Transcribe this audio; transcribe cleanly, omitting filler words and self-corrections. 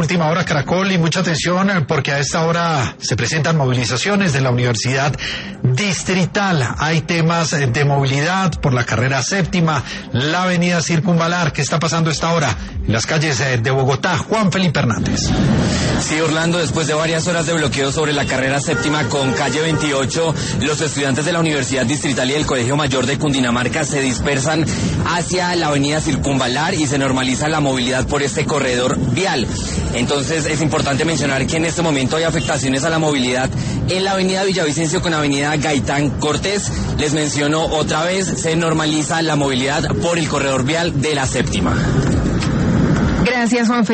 Última hora Caracol y mucha atención porque a esta hora se presentan movilizaciones de la Universidad Distrital. Hay temas de movilidad por la carrera séptima, la avenida Circunvalar. ¿Qué está pasando a esta hora en las calles de Bogotá? Juan Felipe Hernández. Sí, Orlando, después de varias horas de bloqueo sobre la carrera séptima con calle 28, los estudiantes de la Universidad Distrital y del Colegio Mayor de Cundinamarca se dispersan hacia la avenida Circunvalar y se normaliza la movilidad por este corredor vial. Entonces es importante mencionar que en este momento hay afectaciones a la movilidad en la avenida Villavicencio con avenida Gaitán Cortés. Les menciono otra vez, se normaliza la movilidad por el corredor vial de la séptima. Gracias, Juan Felipe.